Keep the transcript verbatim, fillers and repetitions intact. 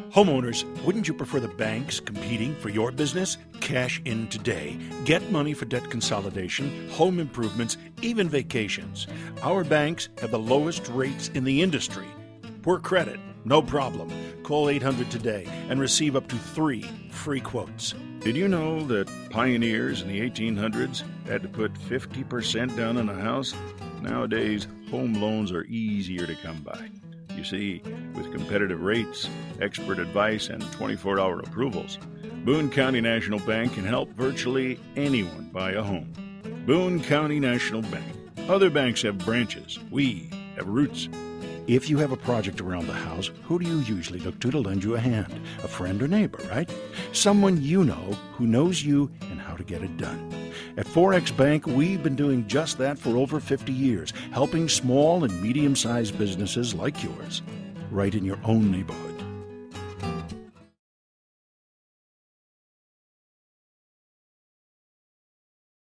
Homeowners, wouldn't you prefer the banks competing for your business? Cash in today. Get money for debt consolidation, home improvements, even vacations. Our banks have the lowest rates in the industry. Poor credit? No problem. Call eight hundred today and receive up to three free quotes. Did you know that pioneers in the eighteen hundreds had to put fifty percent down on a house? Nowadays, home loans are easier to come by. You see, with competitive rates, expert advice, and twenty-four hour approvals, Boone County National Bank can help virtually anyone buy a home. Boone County National Bank. Other banks have branches. We have roots. If you have a project around the house, who do you usually look to to lend you a hand? A friend or neighbor, right? Someone you know who knows you and how to get it done. At four X Bank, we've been doing just that for over fifty years, helping small and medium-sized businesses like yours, right in your own neighborhood.